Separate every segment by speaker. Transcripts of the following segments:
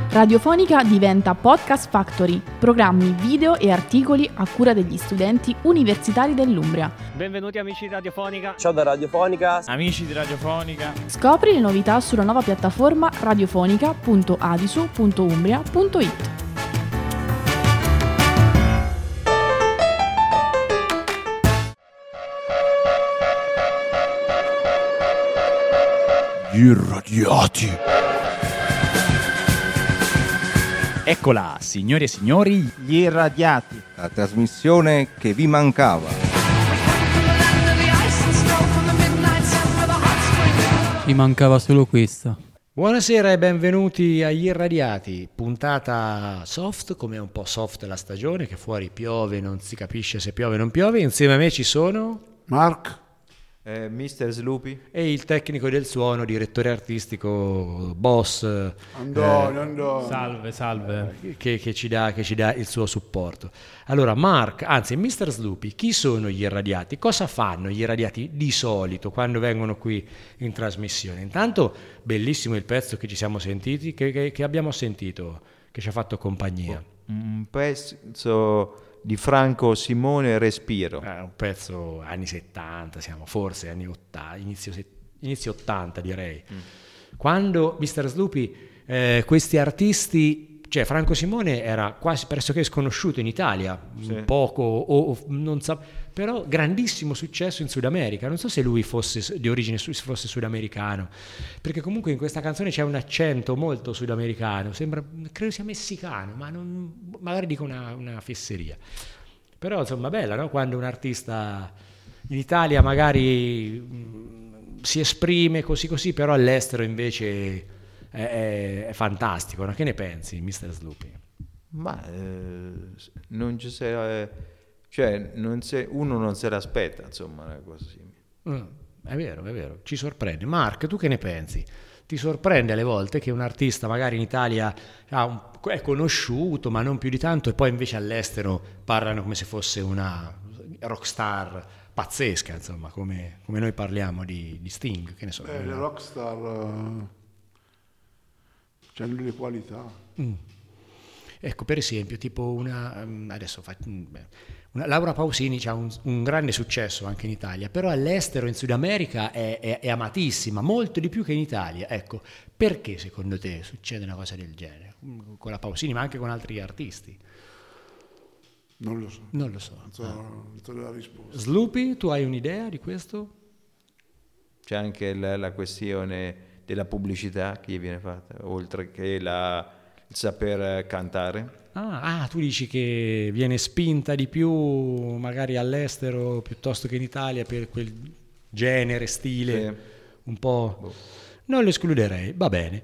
Speaker 1: Radiofonica diventa Podcast Factory, programmi, video e articoli a cura degli studenti universitari dell'Umbria.
Speaker 2: Benvenuti amici di Radiofonica.
Speaker 3: Ciao da Radiofonica.
Speaker 4: Amici di Radiofonica.
Speaker 1: Scopri le novità sulla nuova piattaforma radiofonica.adisu.umbria.it.
Speaker 5: Gli irradiati.
Speaker 4: Eccola, signori e signori,
Speaker 5: Gli irradiati. La trasmissione che vi mancava.
Speaker 6: Ci mancava solo questa.
Speaker 7: Buonasera e benvenuti agli Irradiati, puntata soft, come è un po' soft la stagione, che fuori piove, non si capisce se piove o non piove. Insieme a me ci sono
Speaker 8: Mark,
Speaker 3: Mr. Sloopy
Speaker 7: e il tecnico del suono, direttore artistico, boss
Speaker 8: andò.
Speaker 6: Salve.
Speaker 7: che ci dà il suo supporto. Allora Mark, anzi Mr. Sloopy, chi sono gli Irradiati? Cosa fanno gli Irradiati di solito quando vengono qui in trasmissione? Intanto bellissimo il pezzo che ci siamo sentiti, che abbiamo sentito, che ci ha fatto compagnia.
Speaker 3: un pezzo di Franco Simone, Respiro.
Speaker 7: Un pezzo anni 70, siamo forse anni 80, inizio 80 direi. Quando Mr. Sloopy, questi artisti, cioè Franco Simone era quasi pressoché sconosciuto in Italia,
Speaker 3: Sì.
Speaker 7: poco o non sa, però grandissimo successo in Sud America. Non so se lui fosse di origine fosse sudamericano, perché comunque in questa canzone c'è un accento molto sudamericano, sembra, credo sia messicano, ma magari dico una fesseria. Però insomma bella, no? Quando un artista in Italia magari si esprime così, però all'estero invece è fantastico, no? Che ne pensi, Mr. Sloopy?
Speaker 3: Ma non ci sei, cioè uno non se l'aspetta, insomma, una cosa simile.
Speaker 7: È vero, ci sorprende. Mark, tu che ne pensi? Ti sorprende alle volte che un artista magari in Italia è conosciuto ma non più di tanto, e poi invece all'estero parlano come se fosse una rockstar pazzesca, insomma, come noi parliamo di Sting, che ne so.
Speaker 8: Le rockstar c'hanno le qualità.
Speaker 7: Ecco, per esempio, tipo una Laura Pausini ha un grande successo anche in Italia, però all'estero, in Sud America, è amatissima, molto di più che in Italia. Ecco, perché secondo te succede una cosa del genere? Con la Pausini, ma anche con altri artisti?
Speaker 8: Non lo so.
Speaker 7: Non lo so.
Speaker 8: Non so la risposta.
Speaker 7: Sloopy, tu hai un'idea di questo?
Speaker 3: C'è anche la questione della pubblicità che gli viene fatta, oltre che il saper cantare.
Speaker 7: Tu dici che viene spinta di più magari all'estero piuttosto che in Italia per quel genere, stile,
Speaker 3: Sì.
Speaker 7: un po'. Non lo escluderei, va bene.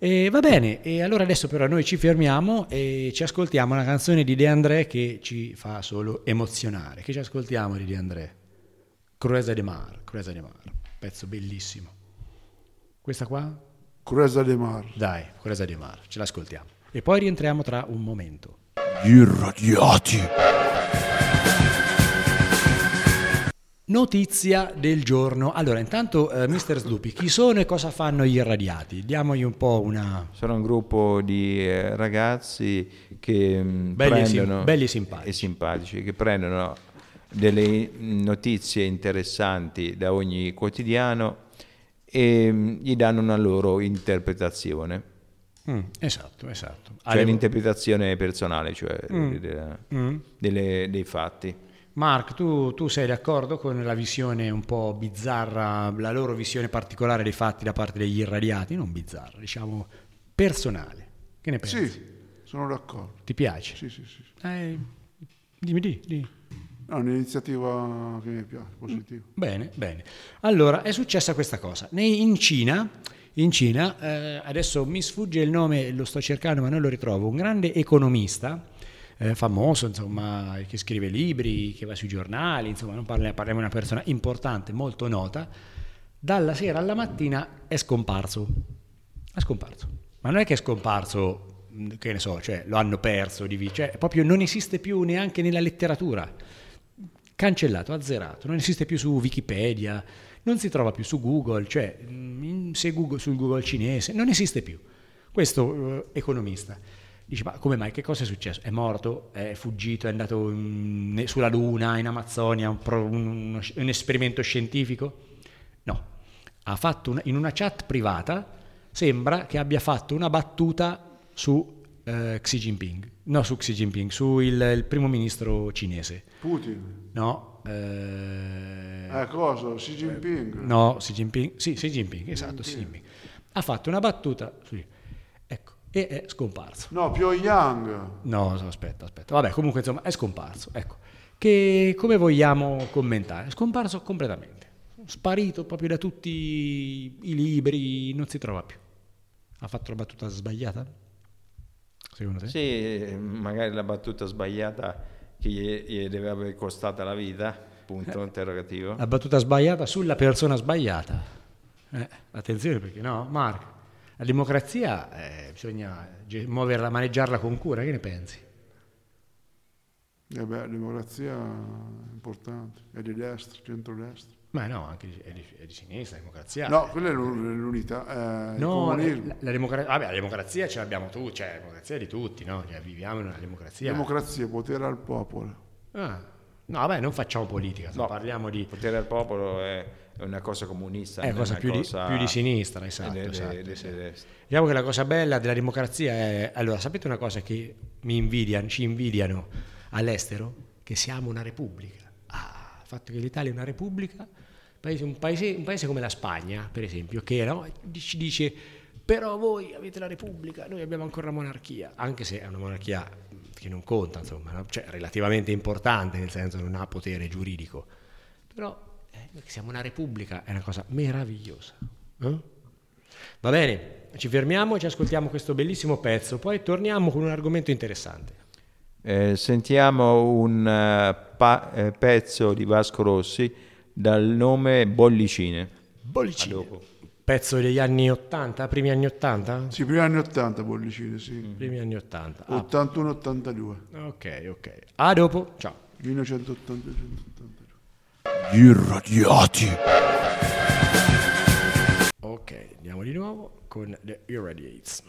Speaker 7: E allora adesso però noi ci fermiamo e ci ascoltiamo una canzone di De André che ci fa solo emozionare. Che ci ascoltiamo di De André? Cruesa de Mar, pezzo bellissimo. Questa qua?
Speaker 8: Cruesa de Mar.
Speaker 7: Dai, Cruesa de Mar, ce l'ascoltiamo. E poi rientriamo tra un momento.
Speaker 5: Gli irradiati.
Speaker 7: Notizia del giorno. Allora, intanto, Mr. Sloopy, chi sono e cosa fanno gli Irradiati? Diamogli un po' una...
Speaker 3: Sono un gruppo di ragazzi che
Speaker 7: belli e
Speaker 3: simpatici, che prendono delle notizie interessanti da ogni quotidiano e gli danno una loro interpretazione.
Speaker 7: Esatto.
Speaker 3: Cioè l'interpretazione personale, cioè dei fatti.
Speaker 7: Mark, tu sei d'accordo con la visione un po' bizzarra, la loro visione particolare dei fatti da parte degli Irradiati? Non bizzarra, diciamo personale. Che ne pensi?
Speaker 8: Sì, sono d'accordo.
Speaker 7: Ti piace?
Speaker 8: Sì.
Speaker 7: Dimmi.
Speaker 8: È un'iniziativa che mi piace, positiva.
Speaker 7: Bene. Allora, è successa questa cosa. In Cina, adesso mi sfugge il nome, lo sto cercando ma non lo ritrovo, un grande economista, famoso, insomma, che scrive libri, che va sui giornali, insomma, non parliamo di una persona importante, molto nota, dalla sera alla mattina è scomparso. Ma non è che è scomparso, che ne so, cioè lo hanno perso, cioè proprio non esiste più neanche nella letteratura. Cancellato, azzerato, non esiste più su Wikipedia, non si trova più su Google, cioè se Google, sul Google cinese, non esiste più. Questo economista dice: ma come mai, che cosa è successo? È morto? È fuggito? È andato sulla Luna, in Amazzonia, un esperimento scientifico? No, ha fatto in una chat privata, sembra che abbia fatto una battuta su Xi Jinping, no, su Xi Jinping, su il primo ministro cinese.
Speaker 8: Putin.
Speaker 7: No,
Speaker 8: Cosa? Xi Jinping?
Speaker 7: no, Xi Jinping, sì, Xi Jinping, esatto, Xi Jinping. Ha fatto una battuta, ecco, e è scomparso.
Speaker 8: No, Pyongyang.
Speaker 7: No, aspetta. Vabbè, comunque insomma è scomparso. Ecco, che come vogliamo commentare? È scomparso completamente, sparito proprio da tutti i libri, non si trova più. Ha fatto la battuta sbagliata? Secondo te?
Speaker 3: Sì, magari la battuta sbagliata che gli deve aver costata la vita, punto interrogativo.
Speaker 7: La battuta sbagliata sulla persona sbagliata. Attenzione, perché no, Marco, la democrazia bisogna muoverla, maneggiarla con cura, che ne pensi?
Speaker 8: La democrazia è importante, è di destra, centrodestra.
Speaker 7: Ma no, anche è di sinistra, la democrazia.
Speaker 8: No, quella è l'unità, il
Speaker 7: No,
Speaker 8: comunismo.
Speaker 7: la democrazia ce l'abbiamo tutti, cioè la democrazia è di tutti, no? Cioè, viviamo in una democrazia.
Speaker 8: Democrazia, potere al popolo.
Speaker 7: No, vabbè, non facciamo politica,
Speaker 3: No,
Speaker 7: parliamo di...
Speaker 3: Potere al popolo è una cosa comunista.
Speaker 7: È
Speaker 3: non
Speaker 7: cosa
Speaker 3: una
Speaker 7: più
Speaker 3: cosa
Speaker 7: di sinistra, esatto.
Speaker 3: di
Speaker 7: Esatto.
Speaker 3: destra.
Speaker 7: Diciamo che la cosa bella della democrazia è... Allora, sapete una cosa che ci invidiano all'estero? Che siamo una repubblica. Il fatto che l'Italia è una repubblica, un paese come la Spagna, per esempio, che no, ci dice: però voi avete la repubblica, noi abbiamo ancora la monarchia, anche se è una monarchia che non conta, insomma, no? Cioè relativamente importante, nel senso non ha potere giuridico, però noi che siamo una repubblica è una cosa meravigliosa. Va bene, ci fermiamo e ci ascoltiamo questo bellissimo pezzo, poi torniamo con un argomento interessante.
Speaker 3: Sentiamo un pezzo di Vasco Rossi dal nome Bollicine.
Speaker 7: Bollicine.
Speaker 3: A dopo.
Speaker 7: Pezzo degli anni 80, primi anni 80?
Speaker 8: Sì, primi anni 80 Bollicine, sì.
Speaker 7: Primi anni 80.
Speaker 8: 81-82.
Speaker 7: Ok. A dopo, ciao.
Speaker 8: 1980-1982.
Speaker 5: Irradiati.
Speaker 7: Ok, andiamo di nuovo con The Irradiates.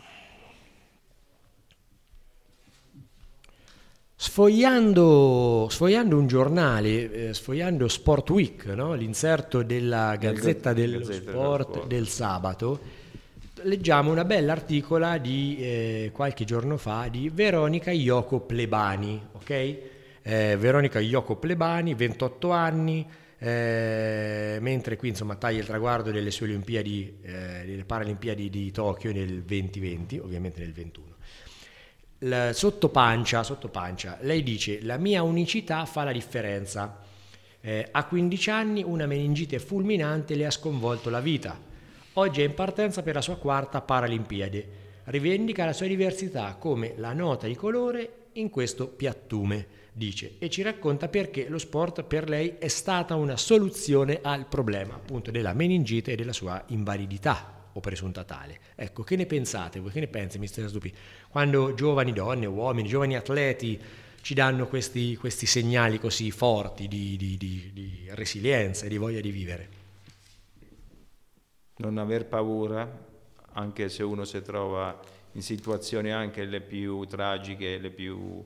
Speaker 7: Sfogliando un giornale, sfogliando Sport Week, no? L'inserto della Gazzetta dello Sport del sabato, leggiamo una bella articola di qualche giorno fa di Veronica Ioco Plebani, ok? Veronica Ioco Plebani, 28 anni, mentre qui insomma taglia il traguardo delle sue Olimpiadi, delle Paralimpiadi di Tokyo nel 2020, ovviamente nel 21. Sotto pancia, lei dice: la mia unicità fa la differenza. A 15 anni una meningite fulminante le ha sconvolto la vita. Oggi è in partenza per la sua quarta Paralimpiade. Rivendica la sua diversità come la nota di colore in questo piattume, dice, e ci racconta perché lo sport per lei è stata una soluzione al problema appunto della meningite e della sua invalidità o presunta tale. Ecco, che ne pensate voi? Che ne pensi, mister Sdupi? Quando giovani donne, uomini, giovani atleti ci danno questi segnali così forti di resilienza e di voglia di vivere?
Speaker 3: Non aver paura, anche se uno si trova in situazioni anche le più tragiche, le più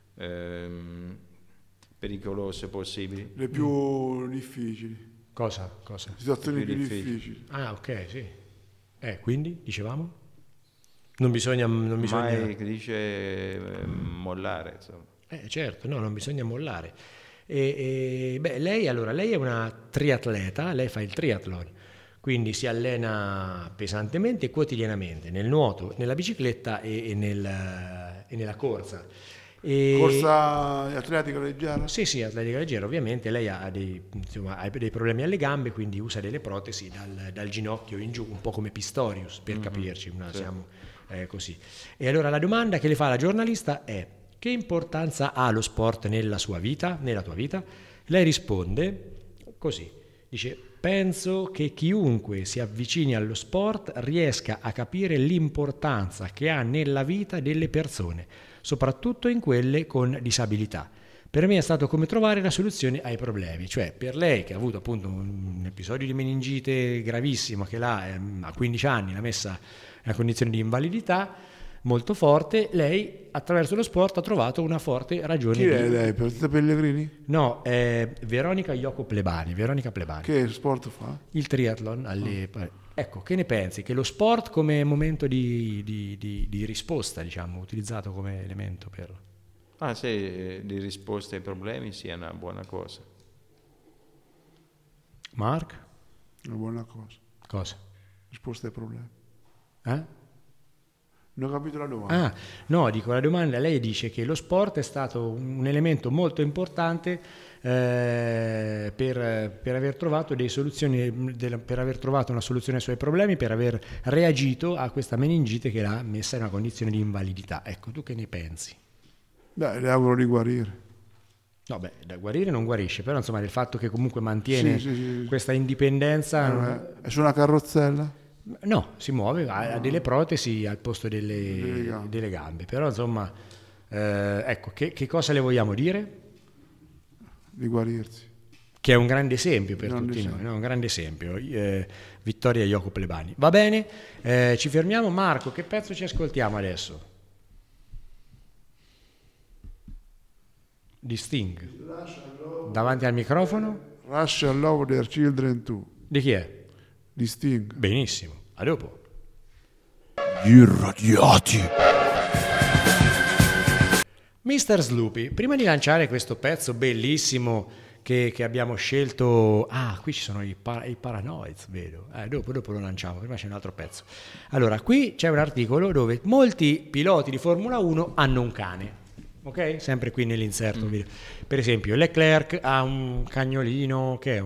Speaker 3: pericolose possibili.
Speaker 8: Le più difficili.
Speaker 7: Cosa?
Speaker 8: Situazioni
Speaker 3: Più
Speaker 8: più
Speaker 3: difficili.
Speaker 8: difficili.
Speaker 7: Ah, ok, sì. Quindi, dicevamo? Non bisogna...
Speaker 3: Mai che dice mollare, insomma.
Speaker 7: Certo, no, non bisogna mollare. Lei è una triatleta, lei fa il triathlon, quindi si allena pesantemente e quotidianamente nel nuoto, nella bicicletta e nella corsa.
Speaker 8: Corsa atletica leggera?
Speaker 7: Sì, atletica leggera, ovviamente. Lei ha dei problemi alle gambe, quindi usa delle protesi dal ginocchio in giù, un po' come Pistorius, per capirci, siamo così. E allora la domanda che le fa la giornalista è: che importanza ha lo sport nella sua vita, nella tua vita? Lei risponde così, dice: penso che chiunque si avvicini allo sport riesca a capire l'importanza che ha nella vita delle persone, soprattutto in quelle con disabilità. Per me è stato come trovare la soluzione ai problemi, cioè per lei che ha avuto appunto un episodio di meningite gravissimo che a 15 anni l'ha messa una condizione di invalidità molto forte, lei attraverso lo sport ha trovato una forte ragione.
Speaker 8: Chi è lei? Partita Pellegrini?
Speaker 7: No, è Veronica Plebani.
Speaker 8: Che sport fa?
Speaker 7: Il triathlon. Ecco, che ne pensi? Che lo sport come momento di risposta, diciamo, utilizzato come elemento per...
Speaker 3: Se di risposta ai problemi sia una buona cosa.
Speaker 7: Mark?
Speaker 8: Una buona cosa.
Speaker 7: Cosa?
Speaker 8: Risposta ai problemi.
Speaker 7: Non
Speaker 8: ho capito la domanda.
Speaker 7: No, dico, la domanda, lei dice che lo sport è stato un elemento molto importante per aver trovato delle soluzioni, per aver trovato una soluzione ai suoi problemi, per aver reagito a questa meningite che l'ha messa in una condizione di invalidità. Ecco, tu che ne pensi?
Speaker 8: Beh, le auguro di guarire.
Speaker 7: No, beh, da guarire non guarisce, però insomma del fatto che comunque mantiene questa indipendenza...
Speaker 8: È su una carrozzella?
Speaker 7: No, si muove, ha delle protesi al posto delle gambe. Però insomma, ecco, che cosa le vogliamo dire?
Speaker 8: Di guarirsi.
Speaker 7: Che è un grande esempio per tutti noi, no? Un grande esempio. Vittoria Jacopo Plebani. Va bene, ci fermiamo. Marco, che pezzo ci ascoltiamo adesso? Di Sting. Davanti al microfono.
Speaker 8: Russia Love Their Children Too.
Speaker 7: Di chi è?
Speaker 8: Di Sting.
Speaker 7: Benissimo, a dopo.
Speaker 5: Gli irradiati.
Speaker 7: Mr. Sloopy, prima di lanciare questo pezzo bellissimo che abbiamo scelto... qui ci sono i Paranoids, vedo. Dopo lo lanciamo, prima c'è un altro pezzo. Allora, qui c'è un articolo dove molti piloti di Formula 1 hanno un cane. Ok? Sempre qui nell'inserto video. Per esempio, Leclerc ha un cagnolino che è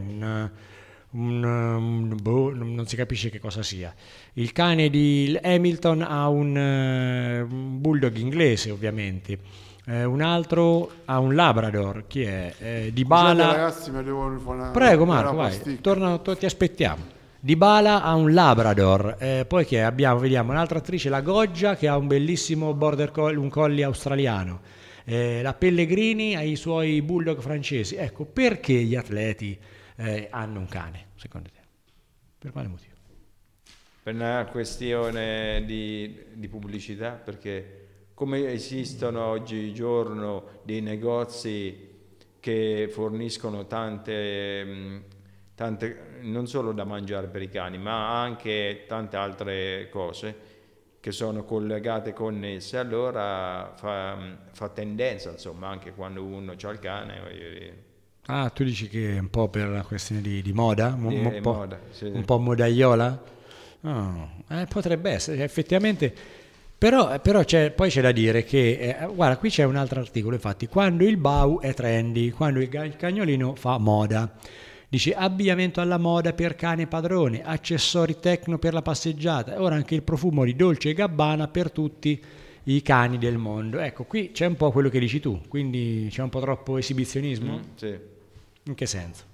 Speaker 7: non si capisce che cosa sia. Il cane di Hamilton ha un bulldog inglese, ovviamente. Un altro ha un Labrador. Chi è? Dybala.
Speaker 8: Ragazzi, mi devo fare
Speaker 7: Prego Marco, vai. Torna, ti aspettiamo. Dybala ha un Labrador. Poi chi è? Vediamo un'altra attrice, la Goggia, che ha un bellissimo border collie, un collie australiano. La Pellegrini ha i suoi bulldog francesi. Ecco, perché gli atleti hanno un cane, secondo te? Per quale motivo?
Speaker 3: Per una questione di pubblicità, perché come esistono oggigiorno dei negozi che forniscono tante non solo da mangiare per i cani, ma anche tante altre cose che sono collegate, connesse, allora fa tendenza, insomma, anche quando uno ha il cane, voglio dire.
Speaker 7: Tu dici che è un po' per una questione di moda?
Speaker 3: Moda, sì.
Speaker 7: Un po' modaiola? Potrebbe essere, effettivamente. Però poi c'è da dire che, guarda, qui c'è un altro articolo, infatti, quando il BAU è trendy, quando il cagnolino fa moda. Dice abbigliamento alla moda per cane padrone, accessori techno per la passeggiata, ora anche il profumo di Dolce & Gabbana per tutti i cani del mondo. Ecco, qui c'è un po' quello che dici tu, quindi c'è un po' troppo esibizionismo?
Speaker 3: Sì.
Speaker 7: In che senso?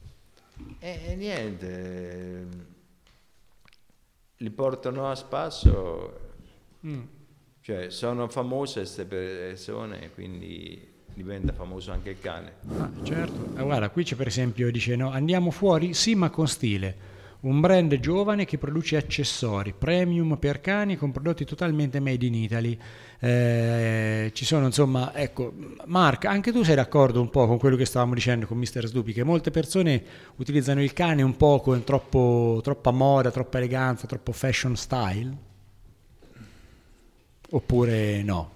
Speaker 3: Niente, li portano a spasso, cioè sono famose queste persone, quindi diventa famoso anche il cane.
Speaker 7: Certo. Guarda, qui c'è per esempio, dice no, andiamo fuori? Sì, ma con stile. Un brand giovane che produce accessori premium per cani con prodotti totalmente made in Italy. Ci sono, insomma, ecco, Mark, anche tu sei d'accordo un po' con quello che stavamo dicendo con Mr. Sloopy, che molte persone utilizzano il cane un po' con troppa moda, troppa eleganza, troppo fashion style? Oppure no?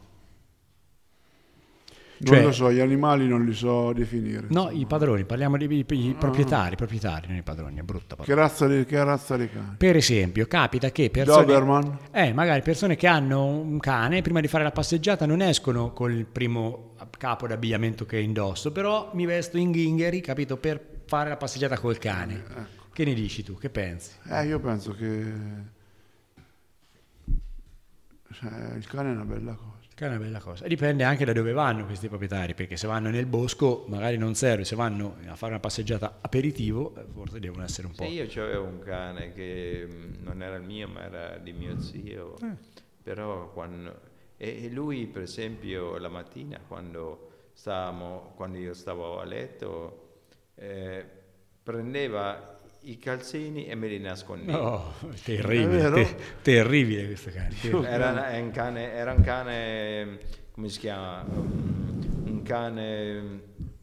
Speaker 8: Non lo so, gli animali non li so definire.
Speaker 7: No, i padroni, parliamo di proprietari, non i padroni, è brutta parola.
Speaker 8: Che razza di cane?
Speaker 7: Per esempio, capita che persone...
Speaker 8: Doberman?
Speaker 7: Magari persone che hanno un cane, prima di fare la passeggiata non escono col primo capo d'abbigliamento che indosso, però mi vesto in ghingheri, capito, per fare la passeggiata col cane.
Speaker 8: Ecco.
Speaker 7: Che ne dici tu? Che pensi?
Speaker 8: Io penso che il cane è una bella cosa.
Speaker 7: Che è una bella cosa. E dipende anche da dove vanno questi proprietari, perché se vanno nel bosco magari non serve, se vanno a fare una passeggiata aperitivo forse devono essere un po'...
Speaker 3: Io avevo un cane che non era il mio ma era di mio zio, però e lui per esempio la mattina quando io stavo a letto prendeva i calzini e me li nascondevo.
Speaker 7: No, terribile, terribile questo cane.
Speaker 3: Era un cane, come si chiama? Un cane,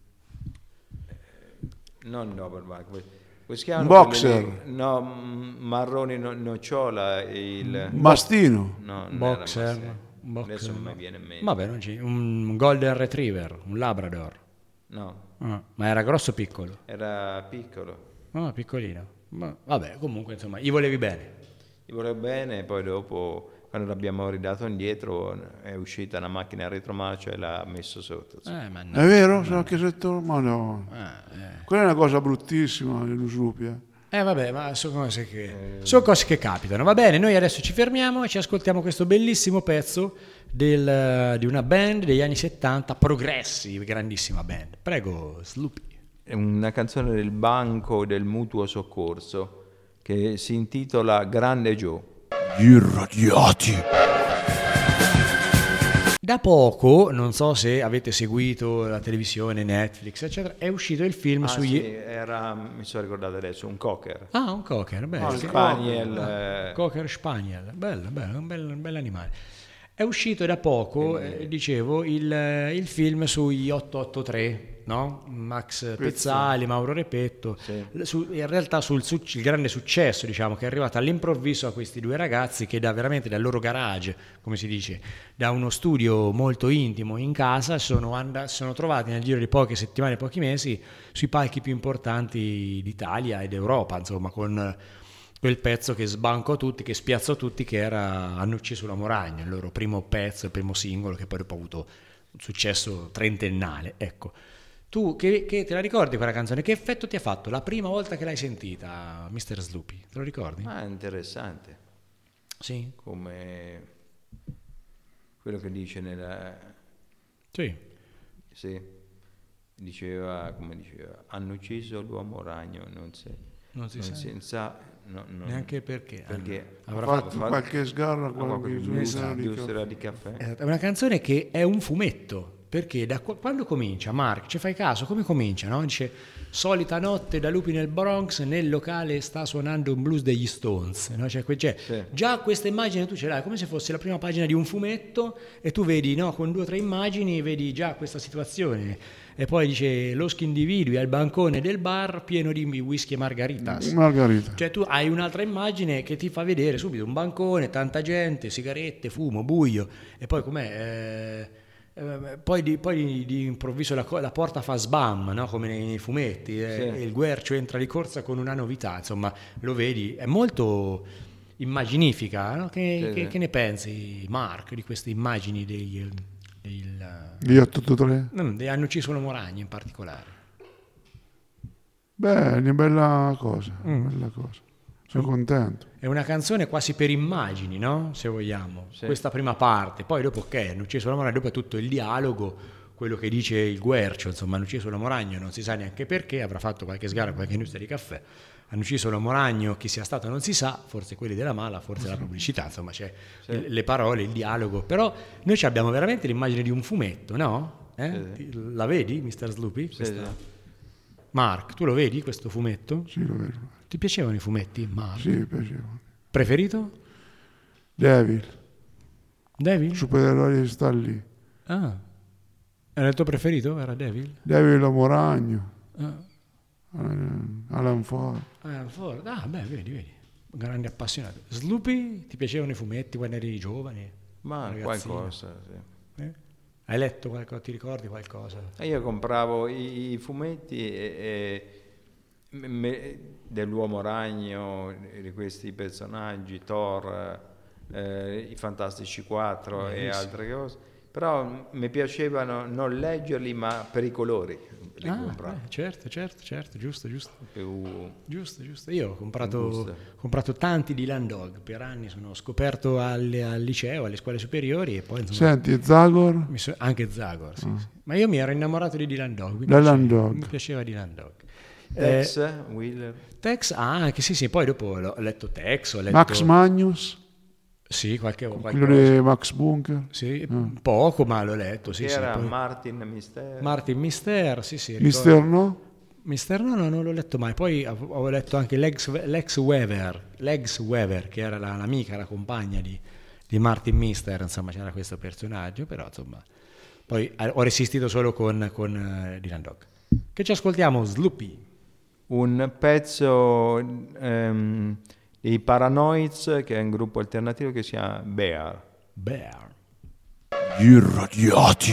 Speaker 3: non Doberman, come si chiama?
Speaker 8: Un boxer.
Speaker 3: No, marroni nocciola. Il
Speaker 8: Mastino.
Speaker 3: No, non
Speaker 7: Boxer.
Speaker 3: era Mastino. Adesso non mi viene in mente.
Speaker 7: Vabbè, non c'è. Un Golden Retriever, un Labrador.
Speaker 3: No,
Speaker 7: Ma era grosso o piccolo?
Speaker 3: era piccolo.
Speaker 7: No, piccolino. Ma, vabbè, comunque, insomma, gli volevi bene.
Speaker 3: Gli volevo bene, e poi dopo, quando l'abbiamo ridato indietro, è uscita una macchina a retromarcia e l'ha messo sotto.
Speaker 7: Ma no.
Speaker 8: È vero? Sono anche sotto? Ma no. Quella è una cosa bruttissima dello Snoopy.
Speaker 7: Vabbè, ma sono cose che capitano. Va bene, noi adesso ci fermiamo e ci ascoltiamo questo bellissimo pezzo di una band degli anni 70, Progressive, grandissima band. Prego, Sloopy.
Speaker 3: È una canzone del Banco del Mutuo Soccorso che si intitola Grande Joe.
Speaker 8: Gli irradiati.
Speaker 7: Da poco, non so se avete seguito la televisione, Netflix, eccetera, è uscito il film sugli...
Speaker 3: Sì, mi sono ricordato adesso, un cocker.
Speaker 7: Ah, un cocker, bello.
Speaker 3: Spaniel.
Speaker 7: Cocker Spaniel, bello, un bel animale. È uscito da poco, dicevo, il film sugli 883, no? Max Pezzali, Mauro Repetto, in realtà il grande successo, diciamo, che è arrivato all'improvviso a questi due ragazzi che veramente dal loro garage, come si dice, da uno studio molto intimo in casa, sono trovati nel giro di poche settimane, pochi mesi, sui palchi più importanti d'Italia ed Europa, insomma, con quel pezzo che sbancò tutti, che spiazzò tutti, che era Hanno ucciso l'uomo ragno, il loro primo pezzo, il primo singolo, che poi dopo ha avuto un successo trentennale. Ecco, tu che te la ricordi quella canzone? Che effetto ti ha fatto la prima volta che l'hai sentita, Mr. Sloopy? Te lo ricordi?
Speaker 3: È interessante.
Speaker 7: Sì.
Speaker 3: Come quello che dice nella...
Speaker 7: Sì.
Speaker 3: Sì. Diceva, hanno ucciso l'uomo ragno, non si sa
Speaker 7: neanche perché
Speaker 8: Avrà fatto qualche sgarra, qualche
Speaker 3: giusta di caffè.
Speaker 7: È una canzone che è un fumetto, perché quando comincia, Mark, ci fai caso, come comincia, no? Dice: solita notte da lupi nel Bronx, nel locale sta suonando un blues degli Stones, no? Cioè, già questa immagine tu ce l'hai, come se fosse la prima pagina di un fumetto, e tu vedi, no, con 2 o 3 immagini vedi già questa situazione. E poi dice: loschi individui al bancone del bar pieno di whisky e margarita. Cioè tu hai un'altra immagine che ti fa vedere subito un bancone, tanta gente, sigarette, fumo, buio, e poi com'è? Poi di improvviso la porta fa sbam, no? Come nei fumetti, e il guercio entra di corsa con una novità, insomma, lo vedi, è molto immaginifica, no? Che ne pensi, Mark, di queste immagini gli
Speaker 8: 883?
Speaker 7: Hanno ucciso l'uomo ragno in particolare.
Speaker 8: Beh, è una bella cosa, sono contento.
Speaker 7: È una canzone quasi per immagini, no? Se vogliamo, questa prima parte, poi dopo hanno ucciso l'uomo ragno, dopo è tutto il dialogo, quello che dice il guercio, insomma, hanno ucciso l'uomo ragno, non si sa neanche perché, avrà fatto qualche sgarra, qualche industria di caffè. Hanno ucciso l'uomo ragno, chi sia stato non si sa, forse quelli della mala, forse la pubblicità, insomma c'è le parole, il dialogo, però noi abbiamo veramente l'immagine di un fumetto, no? La vedi, Mr. Sloopy? Mark, tu lo vedi questo fumetto?
Speaker 8: Sì, lo vedo.
Speaker 7: Ti piacevano i fumetti, Mark?
Speaker 8: Sì, piacevano.
Speaker 7: Preferito?
Speaker 8: Devil?
Speaker 7: Supereroi
Speaker 8: che sta lì.
Speaker 7: Ah, era il tuo preferito? Era Devil?
Speaker 8: Devil l'uomo ragno. Alan Ford.
Speaker 7: Vedi, grande appassionato. Sloopy, ti piacevano i fumetti quando eri giovane?
Speaker 3: Ma qualcosa, sì.
Speaker 7: Hai letto qualcosa, ti ricordi qualcosa?
Speaker 3: Io compravo i fumetti dell'uomo ragno, di questi personaggi, Thor, i Fantastici 4 e altre cose, però mi piacevano non leggerli ma per i colori.
Speaker 7: Certo, giusto. Giusto. Io ho comprato tanti Dylan Dog per anni, sono scoperto al liceo, alle scuole superiori, e poi insomma,
Speaker 8: senti, Zagor?
Speaker 7: Anche Zagor, sì. Ma io mi ero innamorato di Dylan Dog. Mi piaceva Dylan Dog.
Speaker 3: Tex, Wheeler.
Speaker 7: Tex, anche sì, poi dopo ho letto Tex, ho letto
Speaker 8: Max Magnus?
Speaker 7: Sì, qualche
Speaker 8: quello di Max Bunker?
Speaker 7: Sì, poco, ma l'ho letto.
Speaker 3: Era Martin Mister.
Speaker 7: Martin Mister, sì.
Speaker 8: Mister no?
Speaker 7: Mister No, non l'ho letto mai. Poi ho letto anche Lex Weaver, che era l'amica, la compagna di Martin Mister, insomma c'era questo personaggio, però insomma poi ho resistito solo con Dylan Dog. Che ci ascoltiamo? Sloopy.
Speaker 3: Un pezzo dei Paranoids, che è un gruppo alternativo che si chiama Bear.
Speaker 5: Gli irradiati.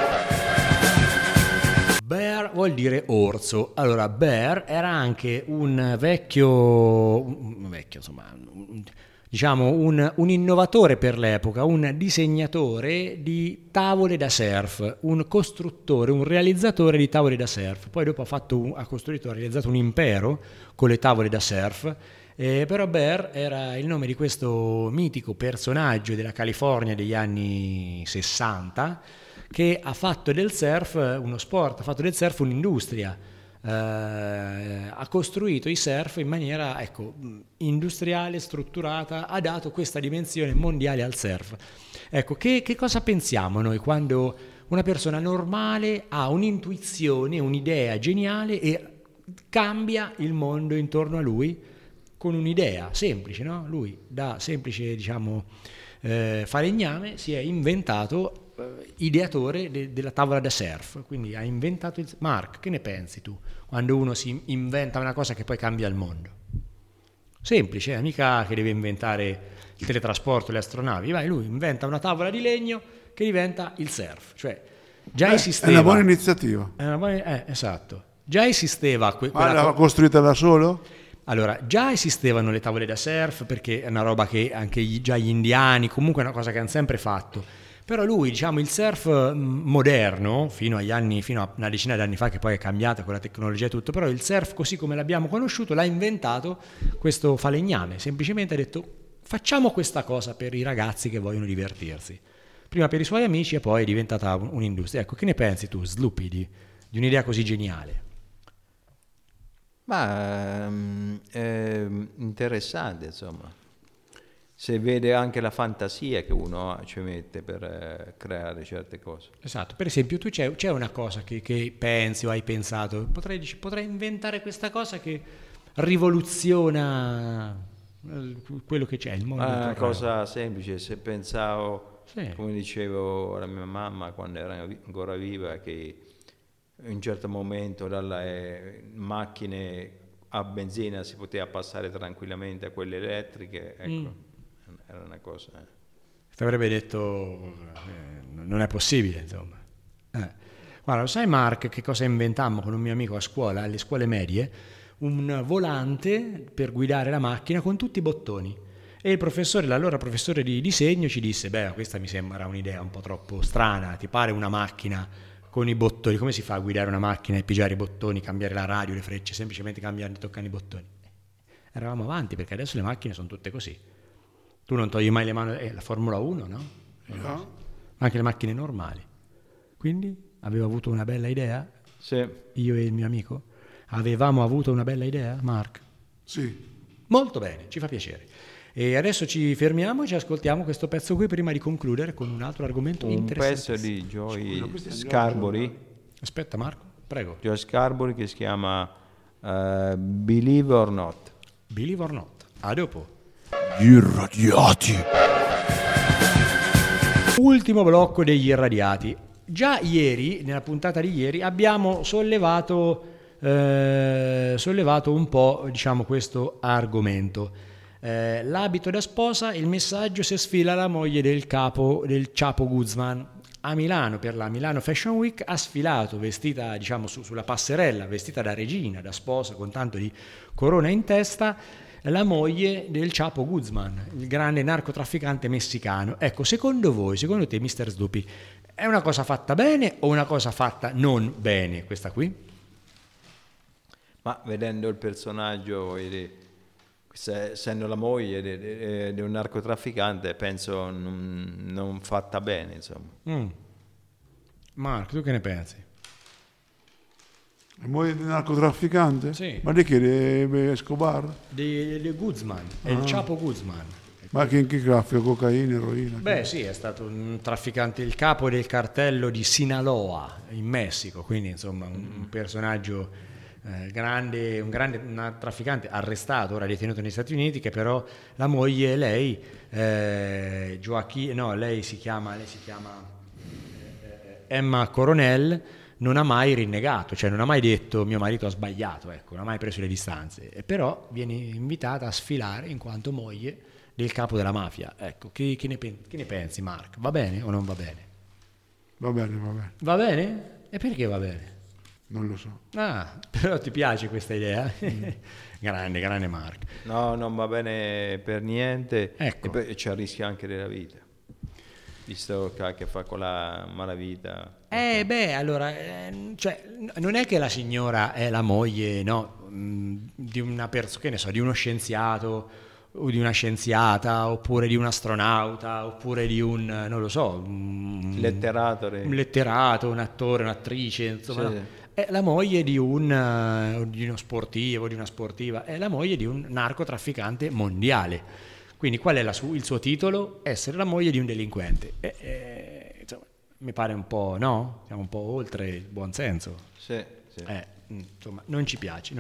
Speaker 7: Bear vuol dire orso. Allora, Bear era anche un vecchio, insomma, diciamo un innovatore per l'epoca, un disegnatore di tavole da surf, un costruttore, un realizzatore di tavole da surf. Poi dopo ha realizzato un impero con le tavole da surf. Però Bear era il nome di questo mitico personaggio della California degli anni 60, che ha fatto del surf uno sport, ha fatto del surf un'industria, ha costruito i surf in maniera industriale, strutturata, ha dato questa dimensione mondiale al surf. Ecco, che cosa pensiamo noi quando una persona normale ha un'intuizione, un'idea geniale e cambia il mondo intorno a lui con un'idea semplice, no? Lui, da semplice, falegname, si è inventato ideatore della tavola da surf, quindi ha inventato Mark, che ne pensi tu quando uno si inventa una cosa che poi cambia il mondo? Semplice, mica che deve inventare il teletrasporto, le astronavi, vai, lui inventa una tavola di legno che diventa il surf, cioè già esisteva.
Speaker 8: È una buona iniziativa.
Speaker 7: Esatto, già esisteva
Speaker 8: Ma l'ha costruita da solo?
Speaker 7: Allora, già esistevano le tavole da surf, perché è una roba che anche già gli indiani, comunque è una cosa che hanno sempre fatto. Però lui, il surf moderno, fino a una decina di anni fa, che poi è cambiata con la tecnologia e tutto, però il surf così come l'abbiamo conosciuto l'ha inventato questo falegname. Semplicemente ha detto, facciamo questa cosa per i ragazzi che vogliono divertirsi. Prima per i suoi amici e poi è diventata un'industria. Ecco, che ne pensi tu, Sloopy, di un'idea così geniale?
Speaker 3: Ma è interessante, insomma. Se vede anche la fantasia che uno ci mette per creare certe cose.
Speaker 7: Esatto, per esempio tu c'è una cosa che pensi o hai pensato, potrei inventare questa cosa che rivoluziona quello che c'è, il mondo.
Speaker 3: Una cosa semplice, se pensavo,
Speaker 7: sì,
Speaker 3: come dicevo alla mia mamma quando era ancora viva, che in un certo momento dalle macchine a benzina si poteva passare tranquillamente a quelle elettriche, ecco. Era una cosa.
Speaker 7: Ti avrebbe detto non è possibile, insomma. Guarda, lo sai Mark che cosa inventammo con un mio amico a scuola, alle scuole medie? Un volante per guidare la macchina con tutti i bottoni. E il professore, l'allora professore di disegno, ci disse: beh, questa mi sembra un'idea un po' troppo strana, ti pare una macchina con i bottoni? Come si fa a guidare una macchina e pigiare i bottoni, cambiare la radio, le frecce, semplicemente cambiare e toccare i bottoni? Eravamo avanti, perché adesso le macchine sono tutte così. Tu non togli mai le mani, la Formula 1, no?
Speaker 8: No.
Speaker 7: Anche le macchine normali. Quindi avevo avuto una bella idea?
Speaker 3: Sì.
Speaker 7: Io e il mio amico? Avevamo avuto una bella idea, Mark?
Speaker 8: Sì.
Speaker 7: Molto bene, ci fa piacere. E adesso ci fermiamo e ci ascoltiamo questo pezzo qui prima di concludere con un altro argomento interessante.
Speaker 3: Un pezzo di Joy Scarborough.
Speaker 7: Aspetta Marco, prego.
Speaker 3: Joy Scarborough, che si chiama Believe or Not.
Speaker 7: Believe or Not. A dopo.
Speaker 5: Gli irradiati.
Speaker 7: Ultimo blocco degli irradiati. Già ieri, nella puntata di ieri, abbiamo sollevato un po', questo argomento. L'abito da sposa, il messaggio se sfila la moglie del capo del Chapo Guzman. A Milano, per la Milano Fashion Week, ha sfilato vestita, sulla passerella, vestita da regina, da sposa, con tanto di corona in testa, la moglie del Chapo Guzman, il grande narcotrafficante messicano. Ecco, secondo te, Mr. Sloopy, è una cosa fatta bene o una cosa fatta non bene, questa qui?
Speaker 3: Ma vedendo il personaggio, essendo la moglie di un narcotrafficante, penso non fatta bene, insomma.
Speaker 7: Marco, tu che ne pensi?
Speaker 8: La moglie di narcotrafficante?
Speaker 7: Sì.
Speaker 8: Ma di che? Di Escobar?
Speaker 7: Di Guzman, è il Chapo Guzman.
Speaker 8: Ma che traffica? Cocaina, eroina?
Speaker 7: Beh sì, è stato un trafficante, il capo del cartello di Sinaloa in Messico, quindi insomma un personaggio un trafficante arrestato, ora detenuto negli Stati Uniti, che però la moglie, lei si chiama Emma Coronel, non ha mai rinnegato, cioè non ha mai detto mio marito ha sbagliato, ecco, non ha mai preso le distanze, e però viene invitata a sfilare in quanto moglie del capo della mafia. Ecco, che ne pensi, Mark? Va bene o non va bene?
Speaker 8: Va bene, va bene.
Speaker 7: Va bene? E perché va bene?
Speaker 8: Non lo so.
Speaker 7: Ah, però ti piace questa idea? grande Mark.
Speaker 3: No, non va bene per niente,
Speaker 7: Ecco.
Speaker 3: e poi c'è il rischio anche della vita, visto che ha a che fare con la malavita.
Speaker 7: Allora, cioè, non è che la signora è la moglie, no, di una persona, che ne so, di uno scienziato o di una scienziata, oppure di un astronauta, oppure di un, non lo so, un letterato, un attore, un'attrice, insomma.
Speaker 3: Sì.
Speaker 7: No? È la moglie di uno sportivo, di una sportiva, è la moglie di un narcotrafficante mondiale. Quindi qual è il suo titolo? Essere la moglie di un delinquente. Insomma, mi pare un po', no? Siamo un po' oltre il buon senso.
Speaker 3: Sì.
Speaker 7: Insomma, non ci piace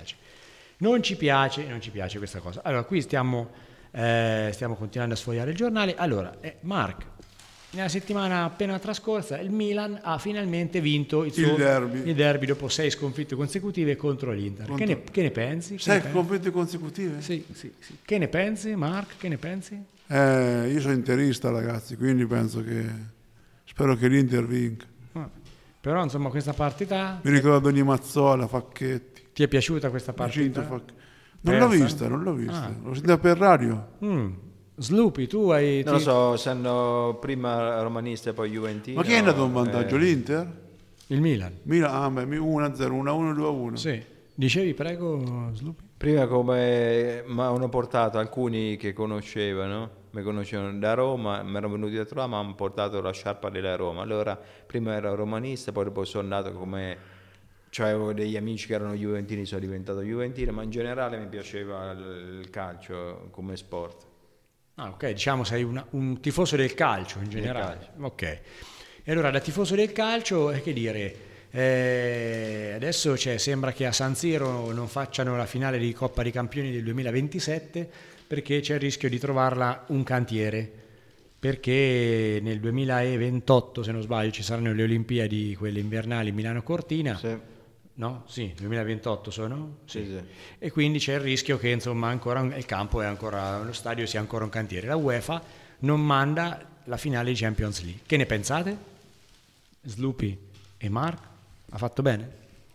Speaker 7: questa cosa. Allora, qui stiamo continuando a sfogliare il giornale. Allora, Mark, nella settimana appena trascorsa il Milan ha finalmente vinto il derby dopo 6 sconfitte consecutive contro l'Inter. Che ne pensi?
Speaker 8: 6 sconfitte consecutive?
Speaker 7: Sì. Che ne pensi, Mark? Che ne pensi?
Speaker 8: Io sono interista, ragazzi, quindi spero che l'Inter vinca.
Speaker 7: Però insomma questa partita
Speaker 8: Mi ricordo di Mazzola, Facchetti.
Speaker 7: ti è piaciuta questa partita?
Speaker 8: Non l'ho vista. L'ho sentita per radio.
Speaker 7: Slupi, tu hai...
Speaker 3: Non lo so, se hanno prima romanista e poi juventino.
Speaker 8: Ma chi è andato in vantaggio? L'Inter?
Speaker 7: Il Milan.
Speaker 8: 1-0, 1-1, 2-1.
Speaker 7: Sì. Dicevi, prego, Slupi?
Speaker 3: Prima come mi hanno portato alcuni che conoscevano, mi conoscevano da Roma, mi erano venuti a trovare, mi hanno portato la sciarpa della Roma. Allora prima ero romanista, poi dopo sono andato cioè avevo degli amici che erano juventini, sono diventato juventino, ma in generale mi piaceva il calcio come sport.
Speaker 7: Ah, ok, diciamo sei un tifoso del calcio in generale. Ok. E allora da tifoso del calcio, che dire, adesso sembra che a San Siro non facciano la finale di Coppa dei Campioni del 2027 perché c'è il rischio di trovarla un cantiere, perché nel 2028, se non sbaglio, ci saranno le Olimpiadi, quelle invernali, Milano-Cortina.
Speaker 3: Sì.
Speaker 7: No? Sì, 2028 sono?
Speaker 3: Sì.
Speaker 7: E quindi c'è il rischio che insomma ancora il campo è ancora, lo stadio sia ancora un cantiere. La UEFA non manda la finale di Champions League. Che ne pensate? Slupi e Mark? Ha fatto bene?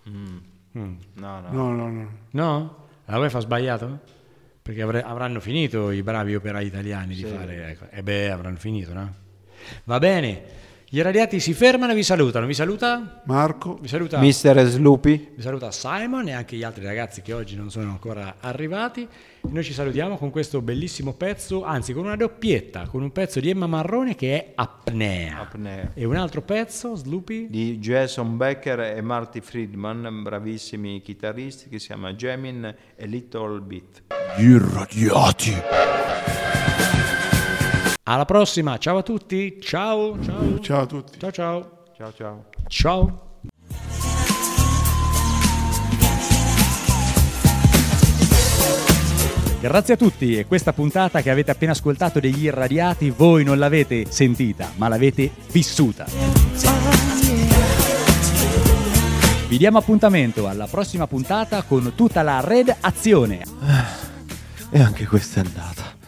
Speaker 3: No.
Speaker 7: No? La UEFA ha sbagliato? Perché avranno finito i bravi operai italiani di fare... Ecco. Avranno finito, no? Va bene. Gli irradiati si fermano e vi salutano. Vi saluta
Speaker 8: Marco.
Speaker 7: Vi saluta
Speaker 3: Mister Slupi.
Speaker 7: Vi saluta Simon e anche gli altri ragazzi che oggi non sono ancora arrivati. Noi ci salutiamo con questo bellissimo pezzo, anzi con una doppietta, con un pezzo di Emma Marrone che è Apnea. E un altro pezzo, Slupi?
Speaker 3: Di Jason Becker e Marty Friedman, bravissimi chitarristi, che si chiama Jamin e Little Bit.
Speaker 5: Gli irradiati.
Speaker 7: Alla prossima, ciao a tutti, ciao
Speaker 8: Ciao a tutti.
Speaker 7: Ciao.
Speaker 4: Grazie a tutti, e questa puntata che avete appena ascoltato degli irradiati voi non l'avete sentita, ma l'avete vissuta. Vi diamo appuntamento alla prossima puntata con tutta la redazione.
Speaker 5: E anche questa è andata.